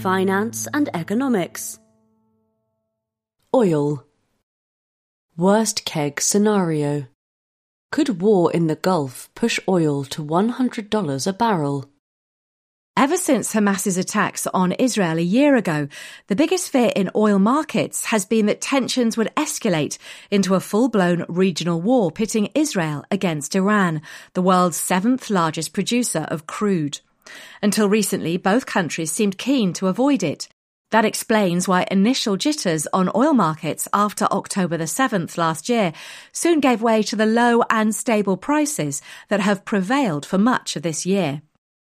finance and economics. Oil. Worst keg scenario. Could war in the Gulf push oil to $100 a barrel? Ever since Hamas's attacks on Israel a year ago, the biggest fear in oil markets has been that tensions would escalate into a full-blown regional war pitting Israel against Iran, the world's seventh largest producer of crude. Until recently, both countries seemed keen to avoid it. That explains why initial jitters on oil markets after October the 7th last year soon gave way to the low and stable prices that have prevailed for much of this year.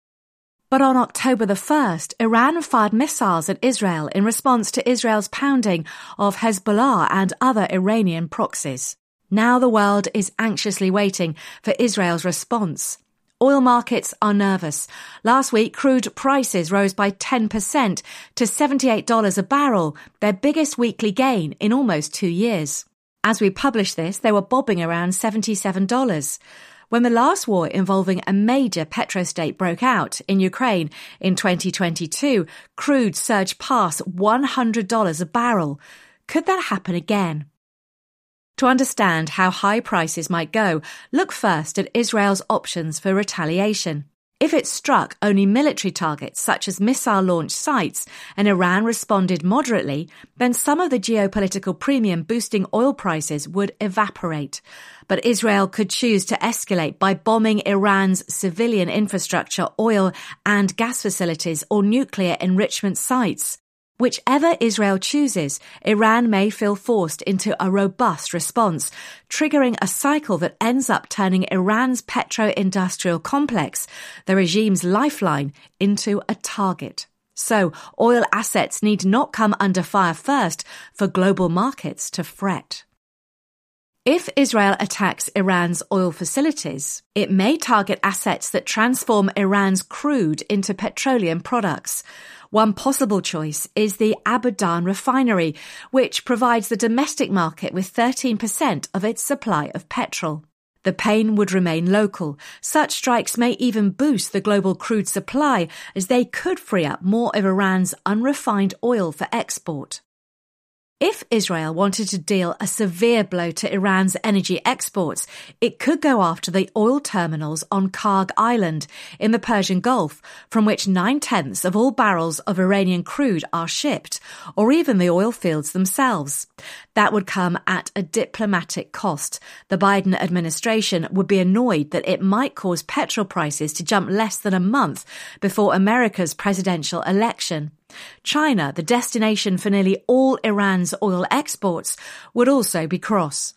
But on October the 1st, Iran fired missiles at Israel in response to Israel's pounding of Hezbollah and other Iranian proxies. Now the world is anxiously waiting for Israel's response. Oil markets are nervous. Last week, crude prices rose by 10% to $78 a barrel, their biggest weekly gain in almost 2 years. As we published this, they were bobbing around $77. When the last war involving a major petrostate broke out in Ukraine in 2022, crude surged past $100 a barrel. Could that happen again? To understand how high prices might go, look first at Israel's options for retaliation. If it struck only military targets such as missile-launch sites and Iran responded moderately, then some of the geopolitical premium boosting oil prices would evaporate. But Israel could choose to escalate by bombing Iran's civilian infrastructure, oil and gas facilities or nuclear enrichment sites. Whichever Israel chooses, Iran may feel forced into a robust response, triggering a cycle that ends up turning Iran's petro-industrial complex, the regime's lifeline, into a target. So, oil assets need not come under fire first for global markets to fret. If Israel attacks Iran's oil facilities, it may target assets that transform Iran's crude into petroleum products. One possible choice is the Abadan refinery, which provides the domestic market with 13% of its supply of petrol. The pain would remain local. Such strikes may even boost the global crude supply, as they could free up more of Iran's unrefined oil for export. If Israel wanted to deal a severe blow to Iran's energy exports, it could go after the oil terminals on Karg Island in the Persian Gulf, from which 9/10 of all barrels of Iranian crude are shipped, or even the oil fields themselves. That would come at a diplomatic cost. The Biden administration would be annoyed that it might cause petrol prices to jump less than a month before America's presidential election. China, the destination for nearly all Iran's oil exports, would also be cross.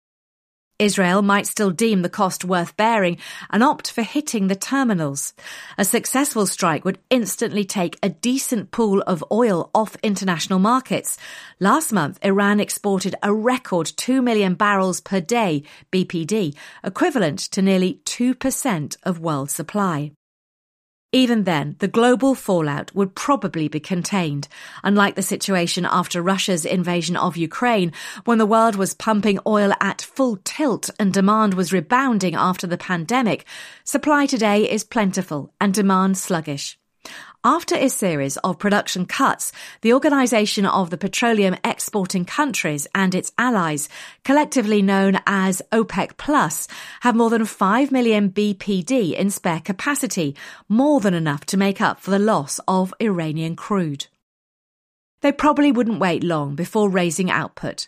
Israel might still deem the cost worth bearing and opt for hitting the terminals. A successful strike would instantly take a decent pool of oil off international markets. Last month, Iran exported a record 2 million barrels per day, BPD, equivalent to nearly 2% of world supply. Even then, the global fallout would probably be contained, unlike the situation after Russia's invasion of Ukraine, when the world was pumping oil at full tilt and demand was rebounding after the pandemic. Supply today is plentiful and demand sluggish. After a series of production cuts, the Organization of the Petroleum Exporting Countries and its allies, collectively known as OPEC+, have more than 5 million BPD in spare capacity, more than enough to make up for the loss of Iranian crude. They probably wouldn't wait long before raising output.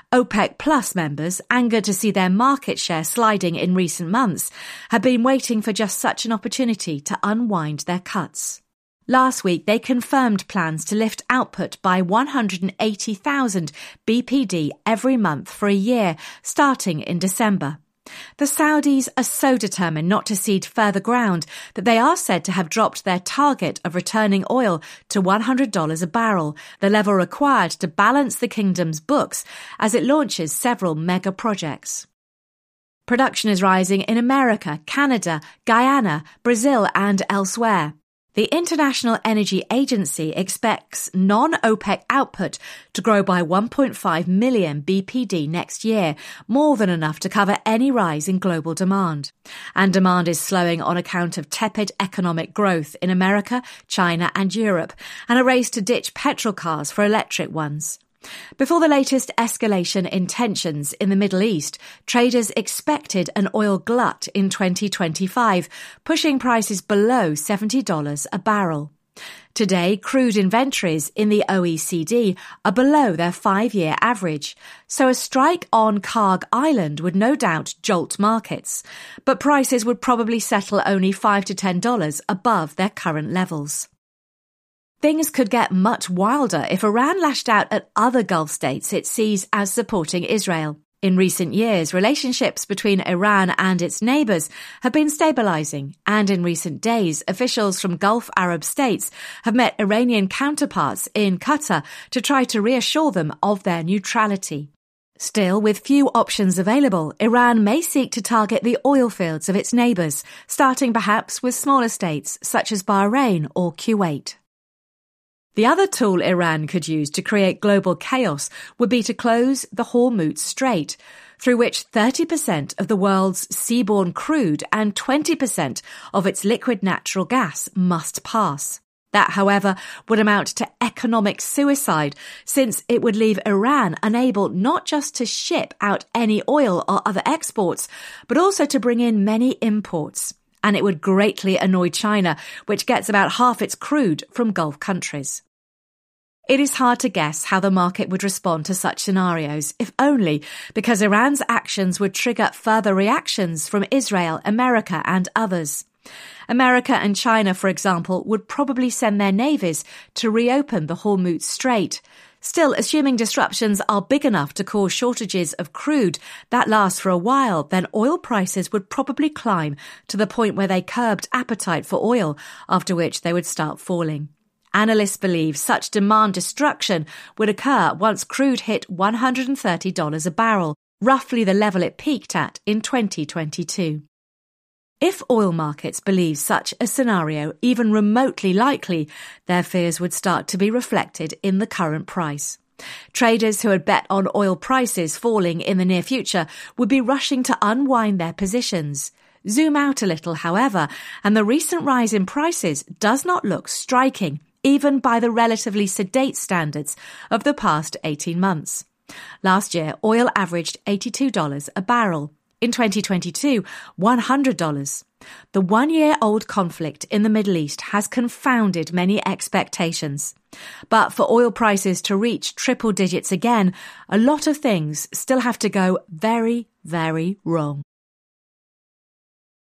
OPEC+ members, angered to see their market share sliding in recent months, have been waiting for just such an opportunity to unwind their cuts. Last week, they confirmed plans to lift output by 180,000 BPD every month for a year, starting in December. The Saudis are so determined not to cede further ground that they are said to have dropped their target of returning oil to $100 a barrel, the level required to balance the kingdom's books as it launches several mega projects. Production is rising in America, Canada, Guyana, Brazil and elsewhere. The International Energy Agency expects non-OPEC output to grow by 1.5 million BPD next year, more than enough to cover any rise in global demand. And demand is slowing on account of tepid economic growth in America, China and Europe, and a race to ditch petrol cars for electric ones. Before the latest escalation in tensions in the Middle East, traders expected an oil glut in 2025, pushing prices below $70 a barrel. Today, crude inventories in the OECD are below their 5-year average, so a strike on Karg Island would no doubt jolt markets, but prices would probably settle only $5 to $10 above their current levels. Things could get much wilder if Iran lashed out at other Gulf states it sees as supporting Israel. In recent years, relationships between Iran and its neighbours have been stabilising, and in recent days, officials from Gulf Arab states have met Iranian counterparts in Qatar to try to reassure them of their neutrality. Still, with few options available, Iran may seek to target the oil fields of its neighbours, starting perhaps with smaller states such as Bahrain or Kuwait. The other tool Iran could use to create global chaos would be to close the Hormuz Strait, through which 30% of the world's seaborne crude and 20% of its liquid natural gas must pass. That, however, would amount to economic suicide, since it would leave Iran unable not just to ship out any oil or other exports, but also to bring in many imports. And it would greatly annoy China, which gets about half its crude from Gulf countries. It is hard to guess how the market would respond to such scenarios, if only because Iran's actions would trigger further reactions from Israel, America and others. America and China, for example, would probably send their navies to reopen the Hormuz Strait. Still, assuming disruptions are big enough to cause shortages of crude that last for a while, then oil prices would probably climb to the point where they curbed appetite for oil, after which they would start falling. Analysts believe such demand destruction would occur once crude hit $130 a barrel, roughly the level it peaked at in 2022. If oil markets believe such a scenario even remotely likely, their fears would start to be reflected in the current price. Traders who had bet on oil prices falling in the near future would be rushing to unwind their positions. Zoom out a little, however, and the recent rise in prices does not look striking, even by the relatively sedate standards of the past 18 months. Last year, oil averaged $82 a barrel. In 2022, $100. The one-year-old conflict in the Middle East has confounded many expectations. But for oil prices to reach triple digits again, a lot of things still have to go very, very wrong.